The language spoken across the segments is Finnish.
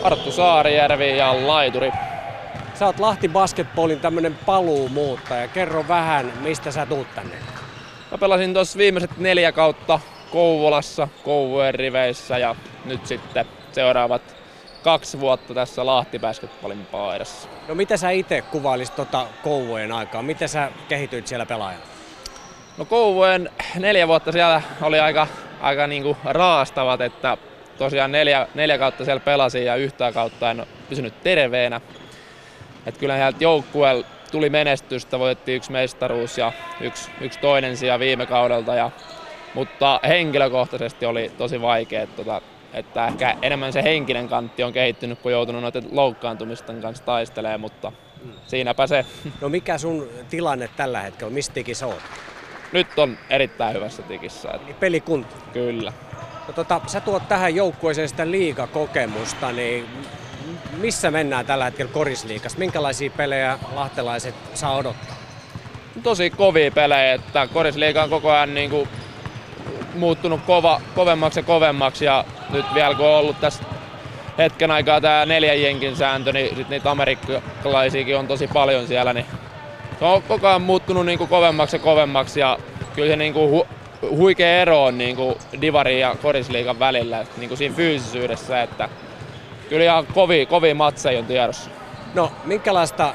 Arttu Saarijärvi ja laituri. Sä oot Lahti Basketballin tämmönen paluumuuttaja. Kerro vähän, mistä sä tuut tänne? Mä pelasin tuossa viimeiset 4 kautta Kouvolassa, Kouvojen riveissä ja nyt sitten seuraavat 2 vuotta tässä Lahti Basketballin paidassa. No mitä sä itse kuvailisit Kouvojen aikaa? Miten sä kehityit siellä pelaajana? No Kouvojen 4 vuotta siellä oli aika niinku raastavat, että tosiaan 4 kautta siellä pelasin ja yhtä kautta en pysynyt terveenä. Et kyllä sieltä joukkueella tuli menestystä, voitettiin 1 mestaruus ja yksi toinen sija viime kaudelta. Mutta henkilökohtaisesti oli tosi vaikea, että ehkä enemmän se henkinen kantti on kehittynyt, kun joutunut noiden loukkaantumisten kanssa taistelemaan, mutta siinäpä se. No mikä sun tilanne tällä hetkellä, mistä tikissä oot? Nyt on erittäin hyvässä tikissä. Eli pelikunto? Kyllä. No sä tuot tähän joukkueeseen sitä liigakokemusta, niin missä mennään tällä hetkellä korisliigassa? Minkälaisia pelejä lahtelaiset saa odottaa? Tosi kovia pelejä, että korisliiga on koko ajan niin kuin muuttunut kovemmaksi ja kovemmaksi ja nyt vielä kun on ollut tässä hetken aikaa tämä 4 jenkin sääntö, niin sit niitä amerikkalaisiakin on tosi paljon siellä, niin se on koko ajan muuttunut niin kuin kovemmaksi ja kyllä se niin kuin huikea ero on niin kuin divarin ja korisliigan välillä niin kuin siinä fyysisyydessä, että kyllä ihan kovia matseja on tiedossa. No minkälaista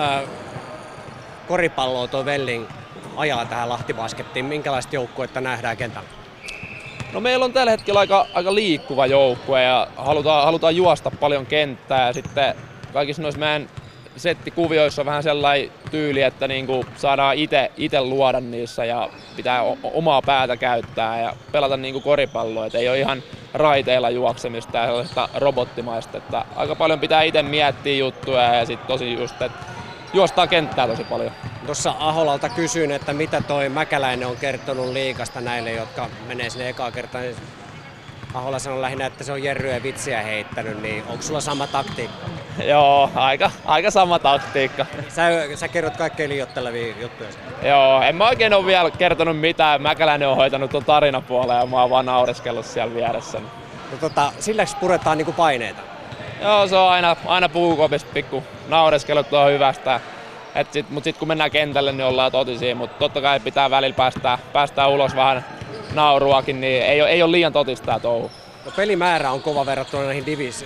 koripalloa tuo Velling ajaa tähän Lahti-baskettiin? Minkälaista joukkuetta nähdään kentällä? No meillä on tällä hetkellä aika liikkuva joukkue ja halutaan juosta paljon kenttää ja sitten kaikissa noissa meidän settikuvioissa on vähän sellainen tyyli, että niinku saadaan itse luoda niissä ja pitää omaa päätä käyttää ja pelata niinku koripalloa, et ei ole ihan raiteilla juoksemista ja sellaista robottimaista, että aika paljon pitää itse miettiä juttuja ja sitten tosi just, että juostaa kenttää tosi paljon. Tuossa Aholalta kysyin, että mitä toi Mäkäläinen on kertonut liigasta näille, jotka menee sinne ekaa kertaa. Ahola sanoi lähinnä, että se on jerryä vitsiä heittänyt, niin onko sulla sama taktiikka? Joo, aika sama taktiikka. Sä kerrot kaikkein liioittelevia juttuja. Joo, en mä oikein ole vielä kertonut mitään. Mäkäläinen on hoitanut tuon tarinapuolen ja mä oon vaan naureskellut siellä vieressä. No silläks puretaan niinku paineita? Joo, se on aina puukopissa pikku naureskelut on hyvästä. Mut sit kun mennään kentälle, niin ollaan totisia, mutta totta kai pitää välillä päästää ulos vähän nauruakin, niin ei ole liian totista tää touhu. No pelimäärä on kova verrattuna näihin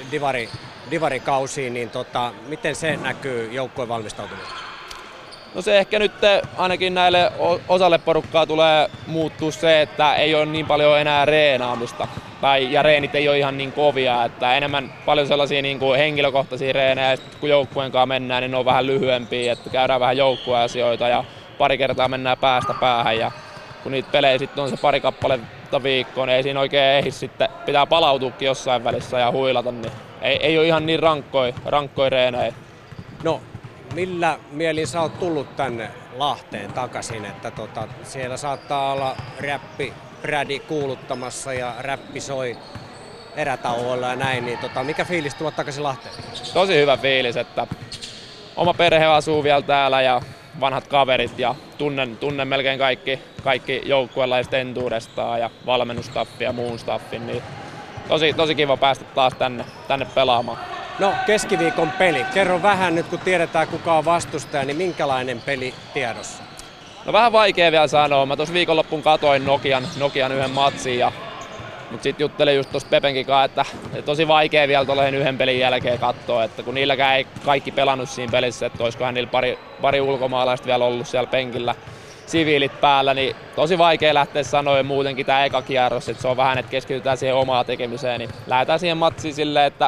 divarikausiin, niin miten se näkyy joukkueen valmistautumiseen? No se ehkä nyt ainakin näille osalle porukkaa tulee muuttua se, että ei ole niin paljon enää reenaamista. Ja reenit ei ole ihan niin kovia, että enemmän paljon sellaisia niin kuin henkilökohtaisia reenejä ja kun joukkueen kanssa mennään, niin ne on vähän lyhyempiä, että käydään vähän joukkueasioita ja pari kertaa mennään päästä päähän ja kun niitä pelejä sitten on se pari kappaletta viikkoon, niin ei siinä oikein ehdi sitten, pitää palautuakin jossain välissä ja huilata, niin ei ole ihan niin rankkoja reenejä. No, millä mielin sä oot tullut tänne Lahteen takaisin, että siellä saattaa olla räppiprädi kuuluttamassa ja räppi soi erätauoilla ja näin, niin mikä fiilis tulla takaisin Lahteen? Tosi hyvä fiilis, että oma perhe asuu vielä täällä ja vanhat kaverit ja tunnen melkein kaikki joukkueenlaiset entuudestaan ja valmennustaffi ja muun staffin, niin tosi kiva päästä taas tänne pelaamaan. No keskiviikon peli. Kerro vähän nyt kun tiedetään kuka on vastustaja, niin minkälainen peli tiedossa? No vähän vaikea vielä sanoa. Mä tuossa viikonloppuun katoin Nokian yhden matsin mutta sitten juttelin just tuossa Pepenkin kanssa, että tosi vaikea vielä tuollaisen yhden pelin jälkeen katsoa, että kun niilläkään ei kaikki pelannut siinä pelissä, että olisikohan niillä pari ulkomaalaista vielä ollut siellä penkillä siviilit päällä, niin tosi vaikea lähteä sanoa muutenkin tämä eka kierros, että se on vähän, että keskitytään siihen omaan tekemiseen, niin lähdetään siihen matsiin silleen, että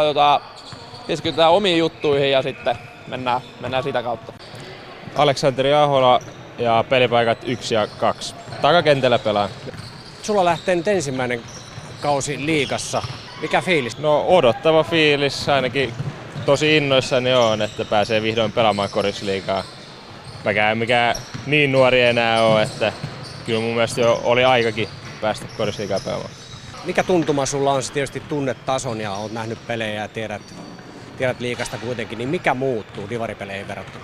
keskitytään omiin juttuihin ja sitten mennään sitä kautta. Aleksanteri Ahola ja pelipaikat 1 ja 2. Takakentällä pelaa. Sulla lähtee nyt ensimmäinen kausi liigassa. Mikä fiilis? No odottava fiilis, ainakin tosi innoissani on, että pääsee vihdoin pelaamaan korisliigaa. Mäkään mikään niin nuori enää ole, että kyllä mun mielestä jo oli aikakin päästä korisliigaa pelaamaan. Mikä tuntuma sulla on? Sä tietysti tunnet tason ja oot nähnyt pelejä ja tiedät liigasta kuitenkin, niin mikä muuttuu divaripeleihin verrattuna?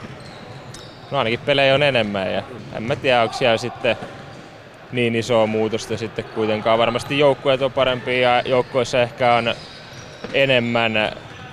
No ainakin pelejä on enemmän ja en mä tiedä, onko siellä sitten niin isoa muutosta sitten kuitenkaan. Varmasti joukkueet on parempia ja joukkueissa ehkä on enemmän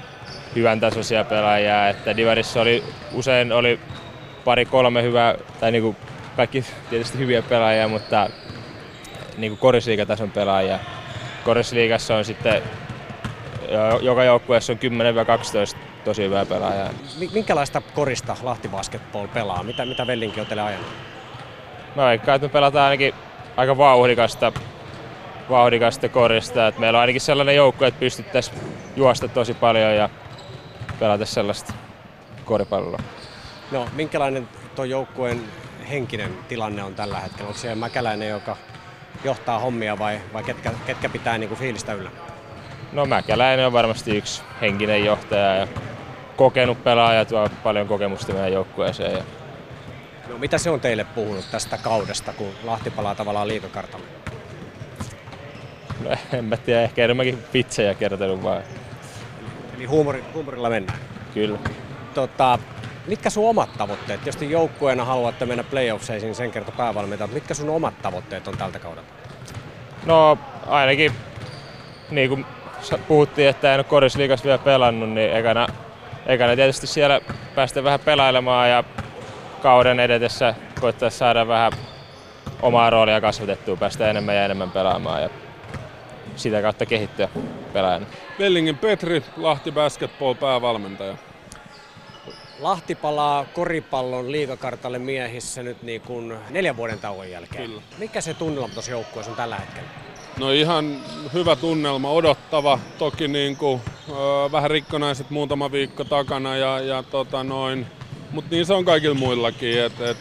hyvän tasoisia pelaajia, että divarissa usein oli 2-3 hyvää, tai niinku kaikki tietysti hyviä pelaajia, mutta niinku korisliigatason pelaajia. Korisliigassa on sitten joka joukkueessa on 10-12 tosi hyvää pelaajaa. Minkälaista korista Lahti Basketball pelaa? Mitä Vellinki on teille ajanut? Mä veikkaan, että me pelataan ainakin aika vauhdikasta korista. Et meillä on ainakin sellainen joukkue, että pystyttäisiin juosta tosi paljon ja pelata sellaista koripalloa. No, minkälainen tuo joukkueen henkinen tilanne on tällä hetkellä? Onko siellä Mäkäläinen, joka johtaa hommia vai ketkä pitää niinku fiilistä yllä? No Mäkäläinen on varmasti yksi henkinen johtaja ja kokenut pelaaja, tuo paljon kokemusta meidän joukkueeseen. No, mitä se on teille puhunut tästä kaudesta, kun Lahti palaa tavallaan liigakartalle? No, en mä tiedä, ehkä enemmänkin vitsejä kertonut vaan. Eli huumorilla mennään? Kyllä. Mitkä sun omat tavoitteet? Tietysti joukkueena haluatte mennä playoffseisiin sen kerta päävalmentaja, mutta mitkä sun omat tavoitteet on tältä kaudelta? No ainakin, niin kuin puhuttiin, että en ole korisliigassa vielä pelannut, niin ekana tietysti siellä päästä vähän pelailemaan ja kauden edetessä koittaa saada vähän omaa roolia kasvatettua, päästä enemmän ja enemmän pelaamaan ja sitä kautta kehittyä pelaajana. Vellingin Petri, Lahti Basketball päävalmentaja. Lahti palaa koripallon liigakartalle miehissä nyt niin kuin 4 vuoden tauon jälkeen. Kyllä. Mikä se tunnelma tuossa joukkueessa on tällä hetkellä? No ihan hyvä tunnelma, odottava. Toki vähän rikkonaiset muutama viikko takana mutta niin se on kaikilla muillakin.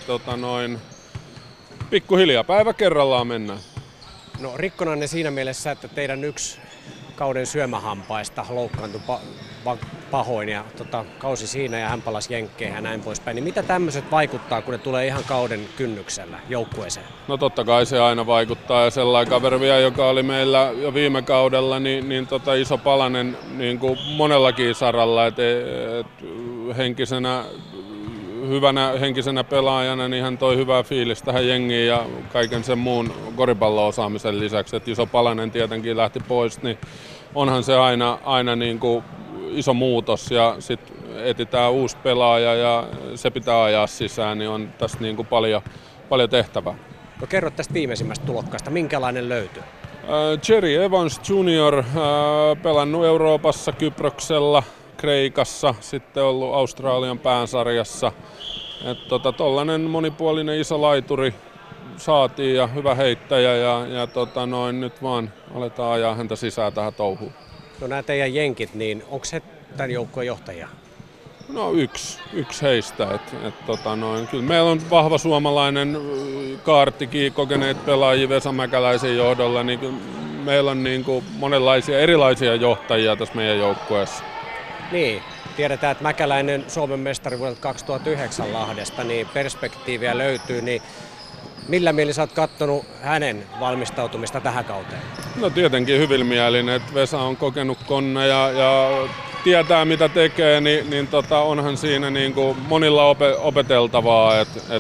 Pikkuhiljaa päivä kerrallaan mennään. No rikkonainen siinä mielessä, että teidän yksi kauden syömähampaista loukkaantui pahoin ja kausi siinä ja hän palasi jenkkeihin ja näin poispäin. Niin mitä tämmöiset vaikuttaa, kun ne tulee ihan kauden kynnyksellä joukkueeseen? No totta kai se aina vaikuttaa ja sellainen kaveri vielä, joka oli meillä jo viime kaudella, niin iso palanen niin kuin monellakin saralla, hyvänä henkisenä pelaajana, niin hän toi hyvää fiilistä tähän jengiin ja kaiken sen muun koripallo-osaamisen lisäksi, että iso palanen tietenkin lähti pois, niin onhan se aina niin kuin iso muutos ja sitten etsitään uusi pelaaja ja se pitää ajaa sisään, niin on tässä niin kuin paljon tehtävää. No kerro tästä viimeisimmästä tulokkaasta, minkälainen löytyy? Jerry Evans Jr. Pelannut Euroopassa, Kyproksella, Kreikassa, sitten ollut Australian pääsarjassa. Tollainen monipuolinen iso laituri saatiin ja hyvä heittäjä ja nyt vaan aletaan ajaa häntä sisään tähän touhuun. No nämä teidän jenkit, niin onko he tämän joukkueen johtajia? No yksi heistä. Kyllä meillä on vahva suomalainen kaartikin, kokeneet pelaajia Vesa Mäkäläisen johdolla, niin kyllä meillä on niin kuin monenlaisia erilaisia johtajia tässä meidän joukkueessa. Niin, tiedetään, että Mäkäläinen Suomen mestari vuodelta 2009 Lahdesta, niin perspektiiviä löytyy, niin millä mielin sä oot kattonut hänen valmistautumista tähän kauteen? No tietenkin hyvin mielin, että Vesa on kokenut konna ja tietää mitä tekee, niin onhan siinä niin kuin monilla opeteltavaa,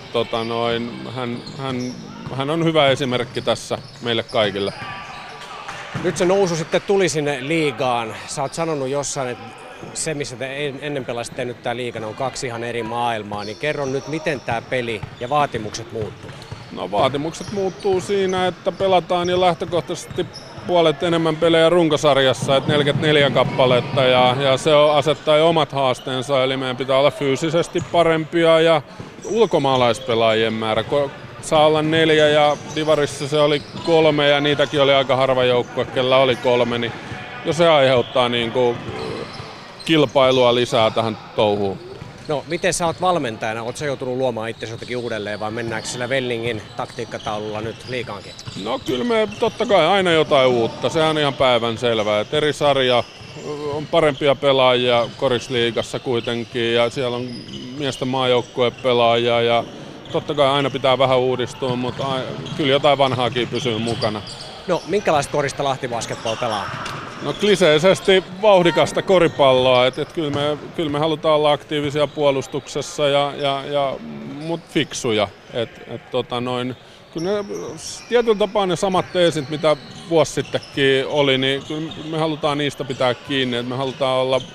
hän on hyvä esimerkki tässä meille kaikille. Nyt se nousu sitten tuli sinne liigaan. Sä oot sanonut jossain, että se missä te ennen pelasitte nyt tää liigana on 2 ihan eri maailmaa, niin kerro nyt miten tää peli ja vaatimukset muuttuu. No vaatimukset muuttuu siinä, että pelataan jo lähtökohtaisesti puolet enemmän pelejä runkosarjassa, että 44 kappaletta ja se asettaa jo omat haasteensa, eli meidän pitää olla fyysisesti parempia ja ulkomaalaispelaajien määrä saa olla 4 ja divarissa se oli 3 ja niitäkin oli aika harva joukkue, kellä oli 3, niin jo se aiheuttaa niin kuin kilpailua lisää tähän touhuun. No, miten sä oot valmentajana? Oot sä joutunut luomaan itsesi jotenkin uudelleen vai mennäänkö sillä Vellingin taktiikkataululla nyt liigaankin? No kyllä me totta kai aina jotain uutta, se on ihan päivänselvää. Et eri sarja on parempia pelaajia korisliigassa kuitenkin ja siellä on miesten maajoukkuepelaajia ja totta kai aina pitää vähän uudistua, mutta kyllä jotain vanhaakin pysyy mukana. No, minkälaista korista Lahti Basketball pelaa? No kliseisesti vauhdikasta koripalloa, kyllä me halutaan olla aktiivisia puolustuksessa mutta fiksuja. Kyllä ne tietyllä tapaa ne samat teesit, mitä vuosi sittenkin oli, niin kyllä me halutaan niistä pitää kiinni. Me halutaan olla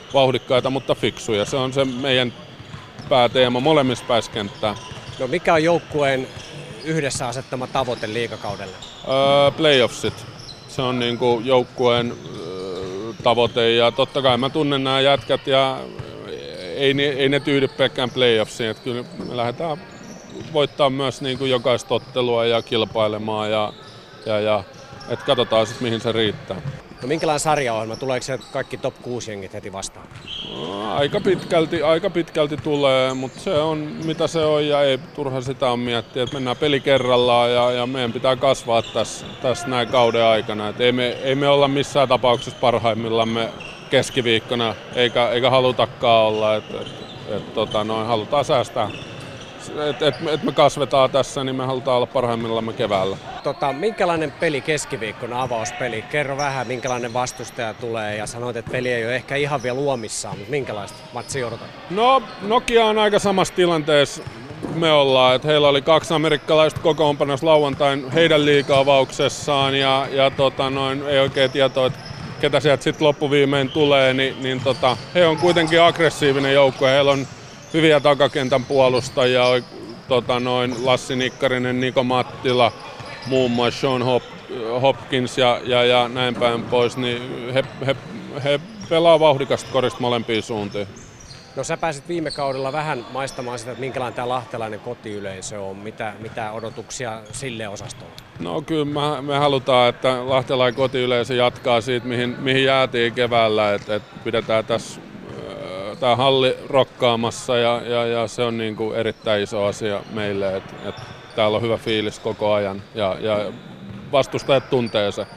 vauhdikkaita, mutta fiksuja. Se on se meidän pääteema molemmissa päissä kenttää. No mikä on joukkueen yhdessä asettama tavoite liigakaudelle? Playoffsit. Se on niinku joukkueen tavoite ja totta kai mä tunnen nämä jätkät ja ei ne tyydy pelkkään playoffsiin. Et kyllä me lähdetään voittaa myös niinku jokaista ottelua ja kilpailemaan ja et katsotaan sitten mihin se riittää. No minkälainen sarjaohjelma? Tuleeko se kaikki top 6 jengit heti vastaan? No, aika pitkälti tulee, mutta se on mitä se on ja ei turha sitä on miettiä. Et mennään peli kerrallaan ja meidän pitää kasvaa tässä näin kauden aikana. Et ei me olla missään tapauksessa parhaimmillamme keskiviikkona eikä halutakaan olla. Halutaan säästää. Et me kasvetaan tässä, niin me halutaan olla parhaimmillamme keväällä. Minkälainen peli keskiviikkona, avauspeli? Kerro vähän, minkälainen vastustaja tulee ja sanoit, että peli ei ole ehkä ihan vielä luomissaan, mutta minkälaista matsia odotat? No, Nokia on aika samassa tilanteessa me ollaan, että heillä oli 2 amerikkalaista kokoonpanossa lauantain heidän liiga-avauksessaan ja ei oikein tietoa, että ketä sieltä sitten loppuviimein tulee, niin he on kuitenkin aggressiivinen joukko. Heillä on hyviä takakentän puolustajia, Lassi Nikkarinen, Niko Mattila, muun muassa Sean Hopkins ja näin päin pois, niin he pelaa vauhdikasta korista molempiin suuntiin. No sä pääsit viime kaudella vähän maistamaan sitä, että minkälainen tämä lahtelainen kotiyleisö on, mitä odotuksia sille osastolle? No kyllä me halutaan, että lahtelainen kotiyleisö jatkaa siitä, mihin jäätiin keväällä, että pidetään tässä tämä halli rokkaamassa ja se on niin kuin erittäin iso asia meille, että täällä on hyvä fiilis koko ajan ja vastustajat tuntee se.